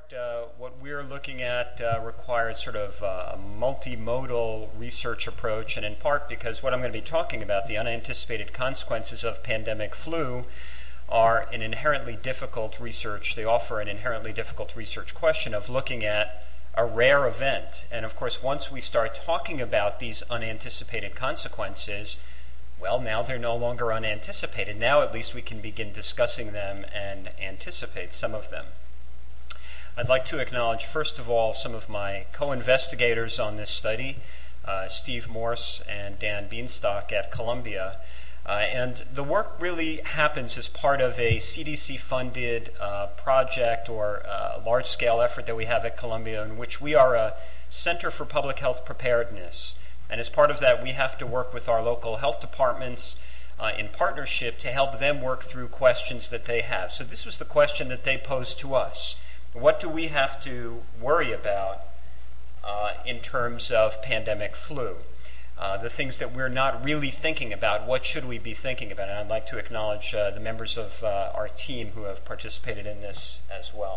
what we're looking at requires sort of a multimodal research approach, and in part because what I'm going to be talking about, the unanticipated consequences of pandemic flu, are an inherently difficult research. They offer an inherently difficult research question of looking at a rare event. And of course, once we start talking about these unanticipated consequences, well, now they're no longer unanticipated. Now at least we can begin discussing them and anticipate some of them. I'd like to acknowledge, first of all, some of my co-investigators on this study, Steve Morse and Dan Bienstock at Columbia. And the work really happens as part of a CDC-funded project or large-scale effort that we have at Columbia, in which we are a Center for Public Health Preparedness. And as part of that, we have to work with our local health departments in partnership to help them work through questions that they have. So this was the question that they posed to us. What do we have to worry about in terms of pandemic flu? The things that we're not really thinking about, what should we be thinking about? And I'd like to acknowledge the members of our team who have participated in this as well.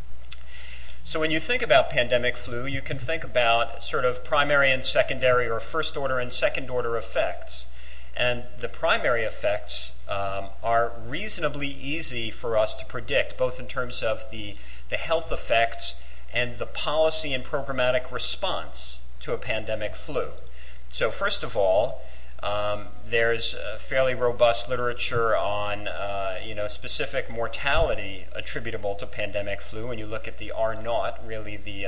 So when you think about pandemic flu, you can think about sort of primary and secondary, or first order and second order effects. And the primary effects are reasonably easy for us to predict, both in terms of the health effects and the policy and programmatic response to a pandemic flu. So first of all, there's fairly robust literature on specific mortality attributable to pandemic flu. When you look at the R0, really the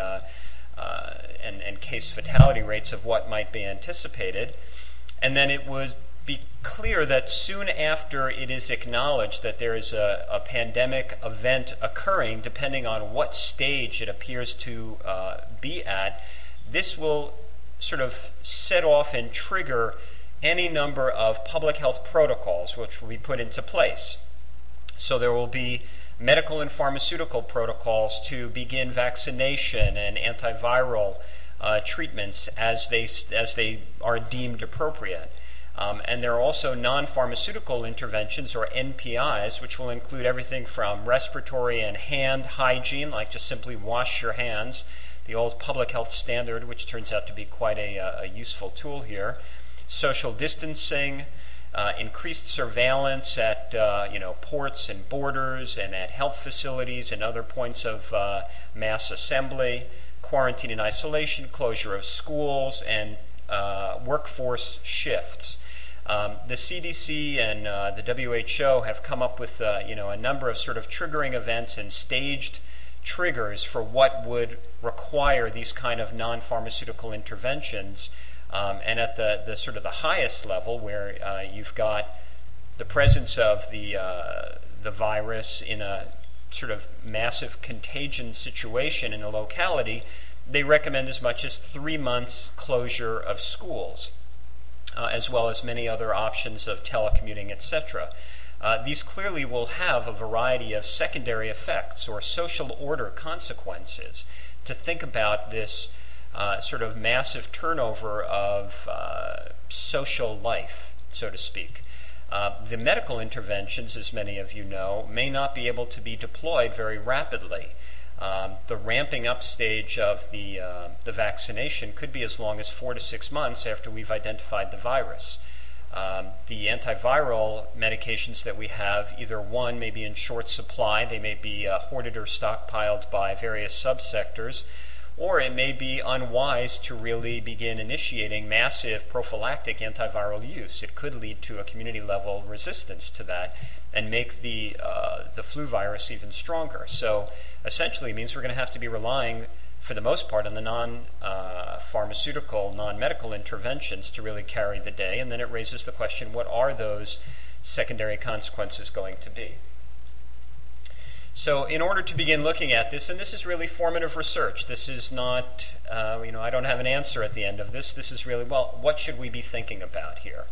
and case fatality rates of what might be anticipated. And then it would be clear that soon after it is acknowledged that there is a pandemic event occurring, depending on what stage it appears to be at, this will sort of set off and trigger any number of public health protocols which will be put into place. So there will be medical and pharmaceutical protocols to begin vaccination and antiviral treatments as they are deemed appropriate. And there are also non-pharmaceutical interventions, or NPIs, which will include everything from respiratory and hand hygiene, like just simply wash your hands, the old public health standard, which turns out to be quite a useful tool here, social distancing, increased surveillance at ports and borders and at health facilities and other points of mass assembly, quarantine and isolation, closure of schools, and workforce shifts. The CDC and the WHO have come up with a number of sort of triggering events and staged triggers for what would require these kind of non-pharmaceutical interventions. And at the sort of the highest level, where you've got the presence of the virus in a sort of massive contagion situation in a locality, they recommend as much as 3 months closure of schools, as well as many other options of telecommuting, etc. These clearly will have a variety of secondary effects or social order consequences. To think about this sort of massive turnover of social life, so to speak. The medical interventions, as many of you know, may not be able to be deployed very rapidly. The ramping up stage of the vaccination could be as long as 4 to 6 months after we've identified the virus. The antiviral medications that we have, either one may be in short supply, they may be hoarded or stockpiled by various subsectors, or it may be unwise to really begin initiating massive prophylactic antiviral use. It could lead to a community-level resistance to that and make the flu virus even stronger. So essentially it means we're going to have to be relying, for the most part, on the non-pharmaceutical, non-medical interventions to really carry the day. And then it raises the question, what are those secondary consequences going to be? So in order to begin looking at this, and this is really formative research, this is not, I don't have an answer at the end of this. This is really, well, what should we be thinking about here?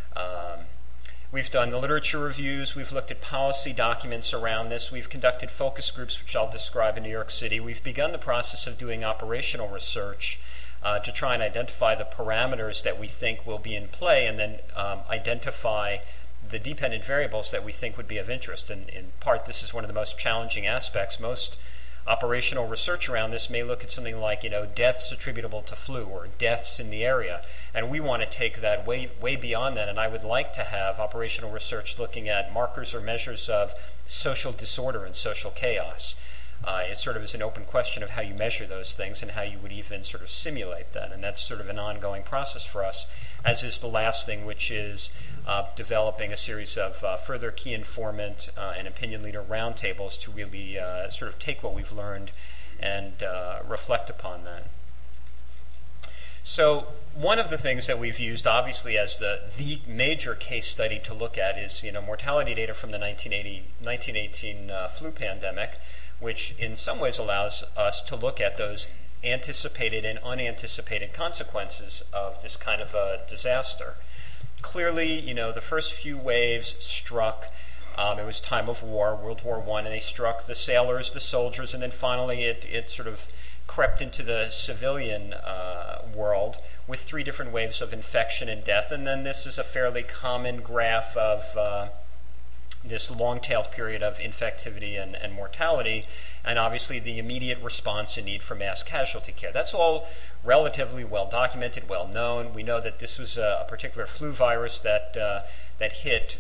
We've done the literature reviews, we've looked at policy documents around this, we've conducted focus groups, which I'll describe in New York City. We've begun the process of doing operational research to try and identify the parameters that we think will be in play, and then identify the dependent variables that we think would be of interest. And in part, this is one of the most challenging aspects. Most Operational research around this may look at something like, deaths attributable to flu or deaths in the area. And we want to take that way beyond that. And I would like to have operational research looking at markers or measures of social disorder and social chaos. It sort of is an open question of how you measure those things and how you would even sort of simulate that. And that's sort of an ongoing process for us, as is the last thing, which is developing a series of further key informant and opinion leader roundtables to really sort of take what we've learned and reflect upon that. So one of the things that we've used, obviously, as the major case study to look at is mortality data from the 1918 flu pandemic, which in some ways allows us to look at those anticipated and unanticipated consequences of this kind of a disaster. Clearly, the first few waves struck, it was time of war, World War I, and they struck the sailors, the soldiers, and then finally it sort of crept into the civilian world with 3 different waves of infection and death. And then this is a fairly common graph of this long-tailed period of infectivity and mortality, and obviously the immediate response and need for mass casualty care. That's all relatively well documented, well known. We know that this was a particular flu virus that hit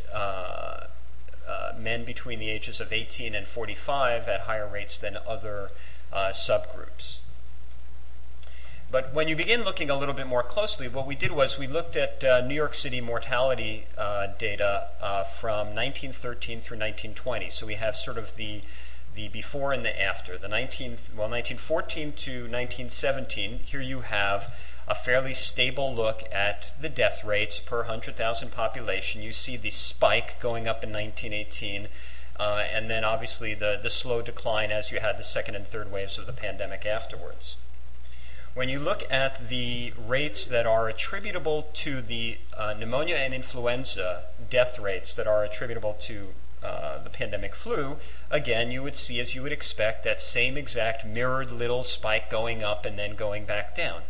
men between the ages of 18 and 45 at higher rates than other subgroups. But when you begin looking a little bit more closely, what we did was we looked at New York City mortality data from 1913 through 1920. So we have sort of the before and the after. 1914 to 1917, here you have a fairly stable look at the death rates per 100,000 population. You see the spike going up in 1918, and then obviously the slow decline as you had the second and third waves of the pandemic afterwards. When you look at the rates that are attributable to the pneumonia and influenza death rates that are attributable to the pandemic flu, again, you would see, as you would expect, that same exact mirrored little spike going up and then going back down.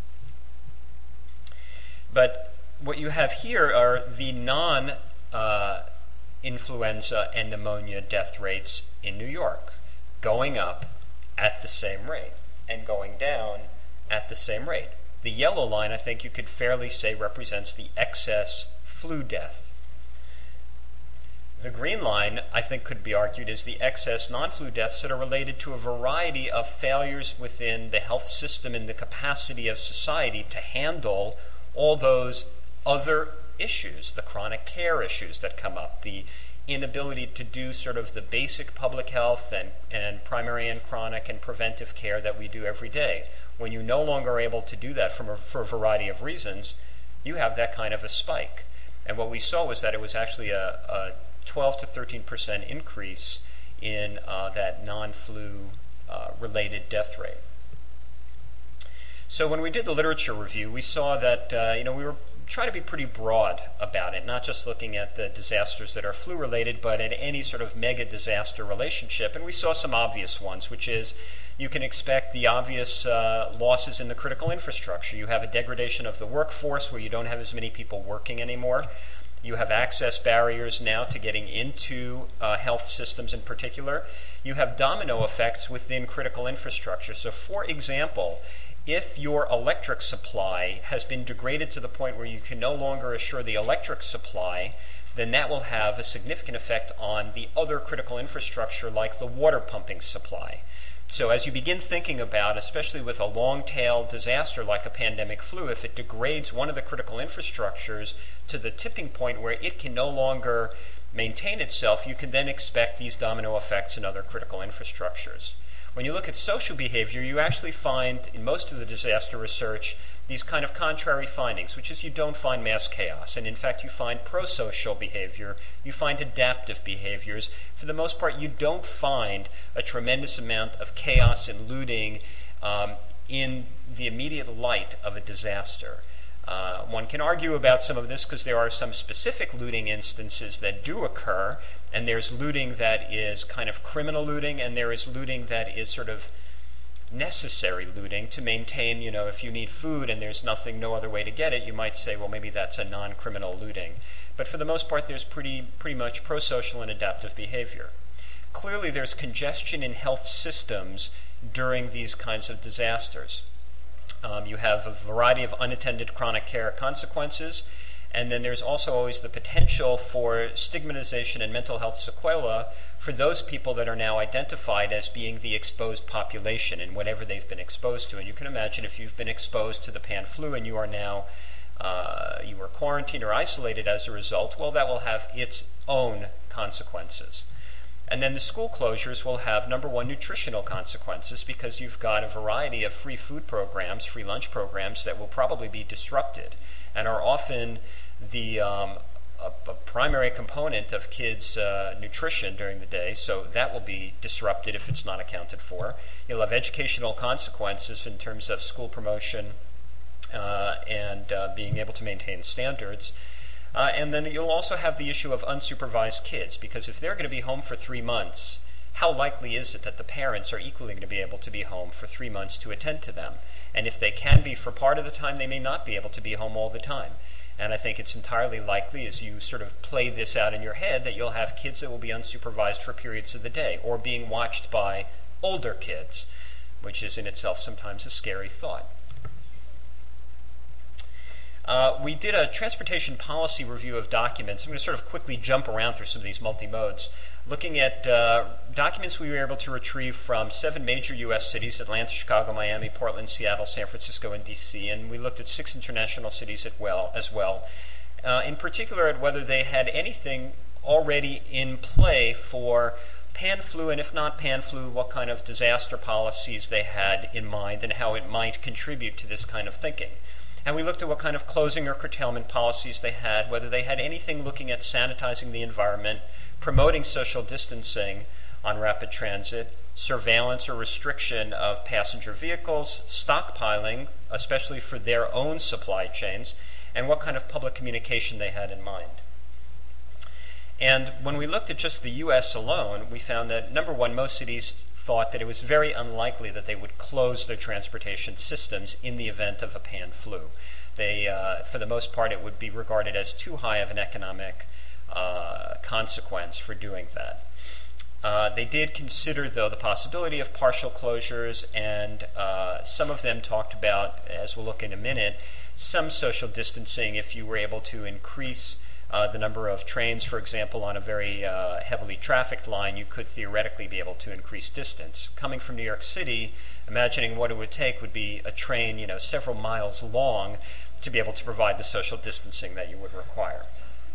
But what you have here are the non-influenza and pneumonia death rates in New York, going up at the same rate and going down at the same rate. The yellow line, I think you could fairly say, represents the excess flu death. The green line, I think, could be argued is the excess non-flu deaths that are related to a variety of failures within the health system and the capacity of society to handle all those other issues, the chronic care issues that come up, the inability to do sort of the basic public health and primary and chronic and preventive care that we do every day. When you're no longer able to do that for a variety of reasons, you have that kind of a spike. And what we saw was that it was actually a 12 to 13% increase in that non-flu related death rate. So when we did the literature review, we saw that we were trying to be pretty broad about it, not just looking at the disasters that are flu-related, but at any sort of mega-disaster relationship. And we saw some obvious ones, which is you can expect the obvious losses in the critical infrastructure. You have a degradation of the workforce where you don't have as many people working anymore. You have access barriers now to getting into health systems in particular. You have domino effects within critical infrastructure. So, for example, if your electric supply has been degraded to the point where you can no longer assure the electric supply, then that will have a significant effect on the other critical infrastructure like the water pumping supply. So as you begin thinking about, especially with a long-tail disaster like a pandemic flu, if it degrades one of the critical infrastructures to the tipping point where it can no longer maintain itself, you can then expect these domino effects in other critical infrastructures. When you look at social behavior, you actually find in most of the disaster research these kind of contrary findings, which is you don't find mass chaos. And in fact, you find pro-social behavior, you find adaptive behaviors. For the most part, you don't find a tremendous amount of chaos and looting in the immediate light of a disaster. One can argue about some of this because there are some specific looting instances that do occur, and there's looting that is kind of criminal looting, and there is looting that is sort of necessary looting to maintain, if you need food and there's no other way to get it, you might say, well, maybe that's a non-criminal looting. But for the most part, there's pretty much pro-social and adaptive behavior. clearly there's congestion in health systems during these kinds of disasters. You have a variety of unattended chronic care consequences, and then there's also always the potential for stigmatization and mental health sequela for those people that are now identified as being the exposed population in whatever they've been exposed to. And you can imagine if you've been exposed to the pan flu and you are now you were quarantined or isolated as a result, well, that will have its own consequences. And then the school closures will have, number one, nutritional consequences, because you've got a variety of free food programs, free lunch programs that will probably be disrupted and are often the a primary component of kids' nutrition during the day, so that will be disrupted if it's not accounted for. You'll have educational consequences in terms of school promotion and being able to maintain standards. And then you'll also have the issue of unsupervised kids, because if they're going to be home for 3 months, how likely is it that the parents are equally going to be able to be home for 3 months to attend to them? And if they can be for part of the time, they may not be able to be home all the time. And I think it's entirely likely, as you sort of play this out in your head, that you'll have kids that will be unsupervised for periods of the day, or being watched by older kids, which is in itself sometimes a scary thought. We did a transportation policy review of documents. I'm going to sort of quickly jump around through some of these multi-modes, looking at documents we were able to retrieve from 7 major U.S. cities: Atlanta, Chicago, Miami, Portland, Seattle, San Francisco, and D.C., and we looked at 6 international cities as well. In particular, at whether they had anything already in play for pan flu, and if not pan flu, what kind of disaster policies they had in mind and how it might contribute to this kind of thinking. And we looked at what kind of closing or curtailment policies they had, whether they had anything looking at sanitizing the environment, promoting social distancing on rapid transit, surveillance or restriction of passenger vehicles, stockpiling, especially for their own supply chains, and what kind of public communication they had in mind. And when we looked at just the U.S. alone, we found that, number one, most cities thought that it was very unlikely that they would close their transportation systems in the event of a pan flu. They, for the most part, it would be regarded as too high of an economic consequence for doing that. They did consider, though, the possibility of partial closures, and some of them talked about, as we'll look in a minute, some social distancing if you were able to increase the number of trains, for example, on a very heavily trafficked line. You could theoretically be able to increase distance. Coming from New York City, imagining what it would take would be a train, several miles long to be able to provide the social distancing that you would require.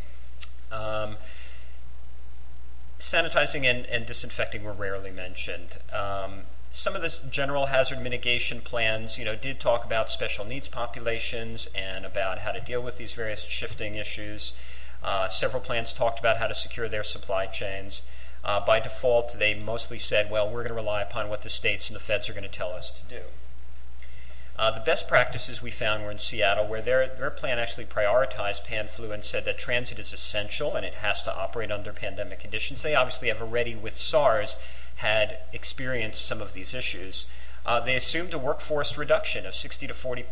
Sanitizing and disinfecting were rarely mentioned. Some of the general hazard mitigation plans, did talk about special needs populations and about how to deal with these various shifting issues. Several plans talked about how to secure their supply chains. By default, they mostly said, well, we're going to rely upon what the states and the feds are going to tell us to do. The best practices we found were in Seattle, where their plan actually prioritized pan flu and said that transit is essential and it has to operate under pandemic conditions. They obviously have already, with SARS, had experienced some of these issues. They assumed a workforce reduction of 40 to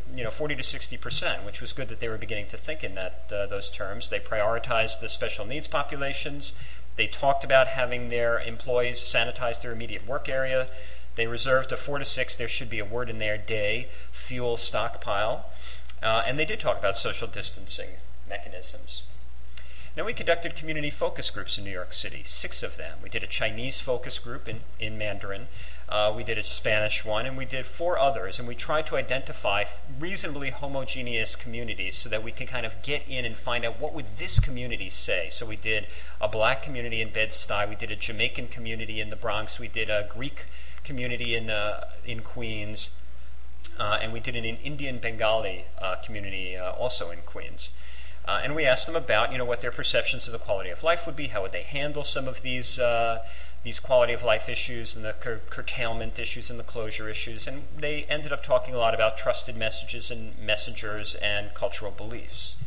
60%, which was good that they were beginning to think in those terms. They prioritized the special needs populations. They talked about having their employees sanitize their immediate work area. They reserved a 4 to 6, there should be a word in there, day fuel stockpile. And they did talk about social distancing mechanisms. Now, we conducted community focus groups in New York City, 6 of them. We did a Chinese focus group in Mandarin. We did a Spanish one, and we did 4 others. And we tried to identify reasonably homogeneous communities so that we can kind of get in and find out what would this community say. So we did a black community in Bed-Stuy. We did a Jamaican community in the Bronx. We did a Greek community in Queens. And we did an Indian Bengali community also in Queens. And we asked them about, what their perceptions of the quality of life would be, how would they handle some of these quality of life issues and the curtailment issues and the closure issues. And they ended up talking a lot about trusted messages and messengers and cultural beliefs.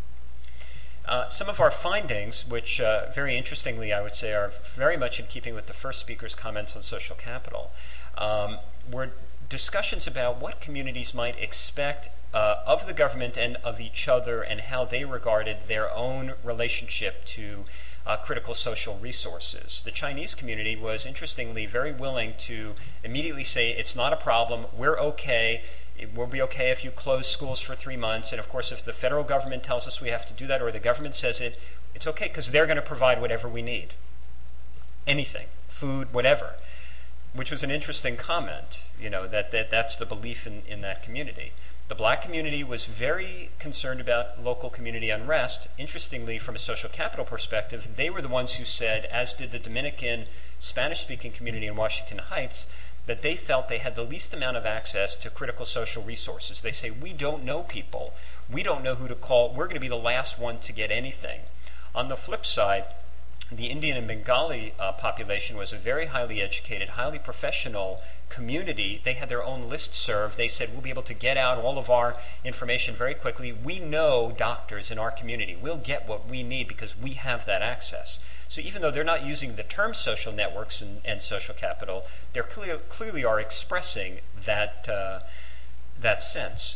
Some of our findings, which very interestingly I would say are very much in keeping with the first speaker's comments on social capital, were discussions about what communities might expect of the government and of each other, and how they regarded their own relationship to critical social resources. The Chinese community was, interestingly, very willing to immediately say, it's not a problem, we're okay, it will be okay if you close schools for 3 months, and of course if the federal government tells us we have to do that, or the government says it, it's okay, because they're going to provide whatever we need. Anything, food, whatever. Which was an interesting comment, that's the belief in that community. The black community was very concerned about local community unrest. Interestingly, from a social capital perspective, they were the ones who said, as did the Dominican Spanish-speaking community in Washington Heights, that they felt they had the least amount of access to critical social resources. They say, we don't know people. We don't know who to call. We're going to be the last one to get anything. On the flip side, the Indian and Bengali population was a very highly educated, highly professional community. They had their own listserv. They said, we'll be able to get out all of our information very quickly. We know doctors in our community. We'll get what we need because we have that access. So even though they're not using the term social networks and social capital, they clearly are expressing that sense.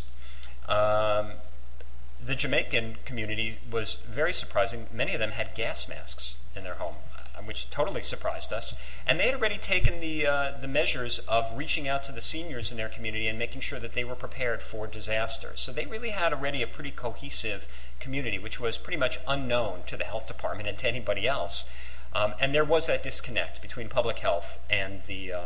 The Jamaican community was very surprising. Many of them had gas masks in their home, which totally surprised us. And they had already taken the measures of reaching out to the seniors in their community and making sure that they were prepared for disaster. So they really had already a pretty cohesive community, which was pretty much unknown to the health department and to anybody else. And there was that disconnect between public health and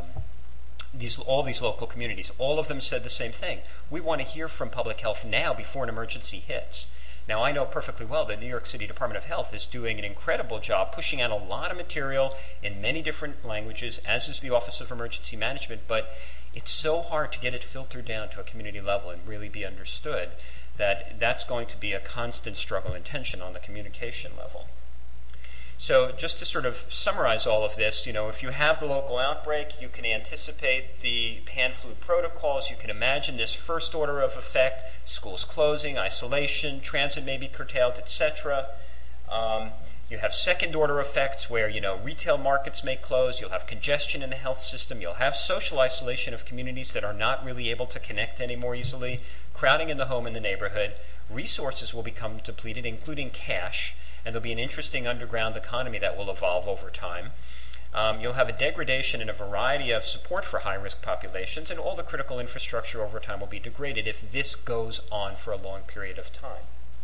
all these local communities. All of them said the same thing. We want to hear from public health now before an emergency hits. Now, I know perfectly well that New York City Department of Health is doing an incredible job pushing out a lot of material in many different languages, as is the Office of Emergency Management, but it's so hard to get it filtered down to a community level and really be understood that that's going to be a constant struggle and tension on the communication level. So just to sort of summarize all of this, if you have the local outbreak, you can anticipate the pan-flu protocols. You can imagine this first order of effect, schools closing, isolation, transit may be curtailed, etc. You have second order effects where, retail markets may close. You'll have congestion in the health system. You'll have social isolation of communities that are not really able to connect anymore easily, crowding in the home and the neighborhood. Resources will become depleted, including cash, and there'll be an interesting underground economy that will evolve over time. You'll have a degradation in a variety of support for high-risk populations, and all the critical infrastructure over time will be degraded if this goes on for a long period of time.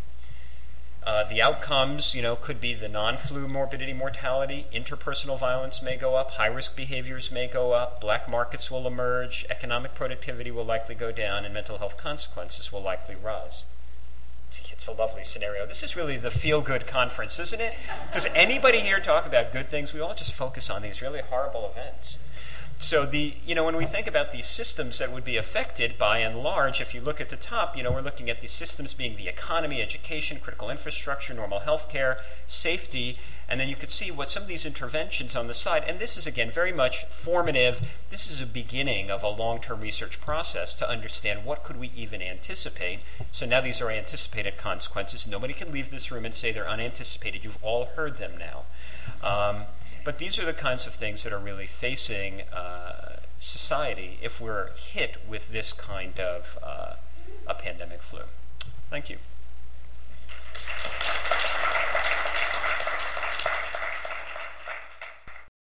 The outcomes, could be the non-flu morbidity mortality, interpersonal violence may go up, high-risk behaviors may go up, black markets will emerge, economic productivity will likely go down, and mental health consequences will likely rise. It's a lovely scenario. This is really the feel-good conference, isn't it? Does anybody here talk about good things? We all just focus on these really horrible events. So when we think about these systems that would be affected, by and large, if you look at the top, we're looking at these systems being the economy, education, critical infrastructure, normal health care, safety, and then you could see what some of these interventions on the side, and this is, again, very much formative. This is a beginning of a long-term research process to understand what could we even anticipate. So now these are anticipated consequences. Nobody can leave this room and say they're unanticipated. You've all heard them now. But these are the kinds of things that are really facing society if we're hit with this kind of a pandemic flu. Thank you.